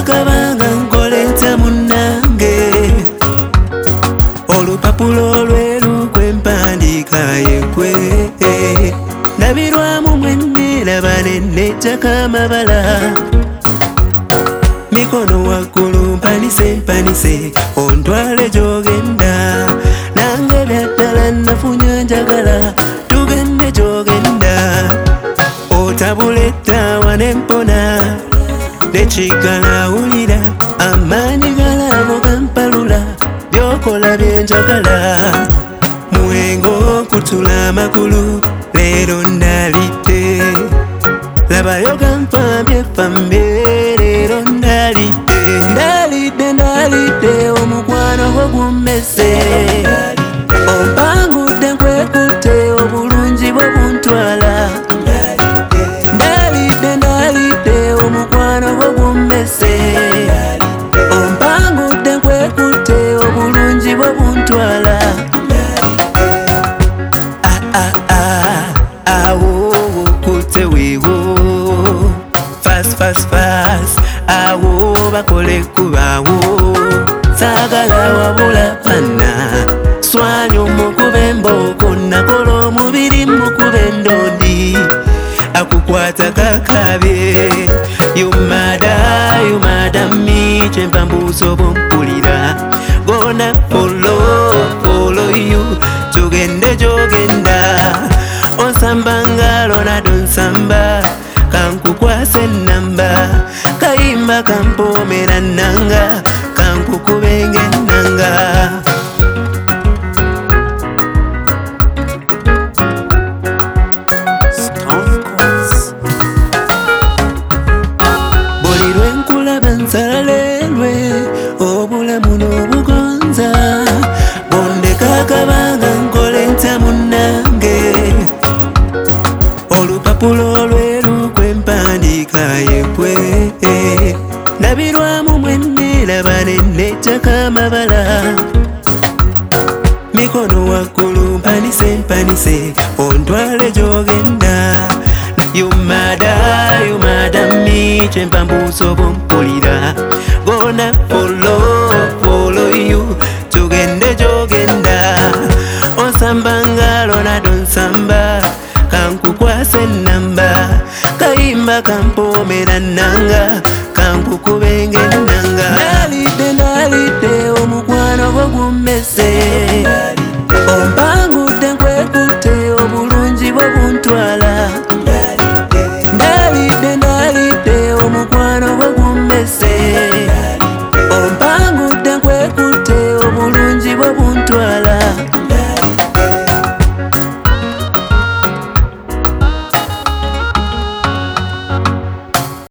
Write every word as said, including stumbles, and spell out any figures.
kakabanga nkolenta munange olupapulo lweru kwempandiika yekwe ndabirwamu mwenni laba nennettaka amabala mikono waggulu mpanise mpanise ontwale gy'ogenda nange byaddala nafunya njagala tugende gy'ogenda otabula ettaawa nempona nekigala wulira amaanyi galabo gampalula byokola byenjagala muwengo nkutula amakulu leero ndalidde labayo gampambye fambye leero ndalidde ndalidde ndalidde omukwano gwo gummese ompangudde nkwekutte obulungi bwe buntwala ndalidde ndalidde omukwano gwo gummese ompangudde nkwekutte obulungi bwe buntwala awo okutte weewo fast fast fast awo bakole kubaawo saagala wabula panna swanya omukuba embooko nakola omubiri mukuba endondi akukwata kakabye yumada yumada mi kyempa mbuusa obumpulira gonna follow follow you tugende gy'ogenda onsamba nga Ronaldo nsamba kankukwasa ennamba kayimba kampoomera nnanga kankukubenga ennanga buli lwe nkulaba nsalalelwe obulamu n'obugonza bondeka akabanga nkolenta munnange olupapulo lweru kwempandiika yekwe ndabirwamu mwenni laba nennettaka amabala mikono waggulu mpanise mpanise ontwale gy'ogenda yumada yumada mi kyempa mbuusa obumpulira gonna follow follow you tugende gy'ogenda onsamba nga Ronaldo nsamba kankukwasa ennamba kayimba kampoomera nnanga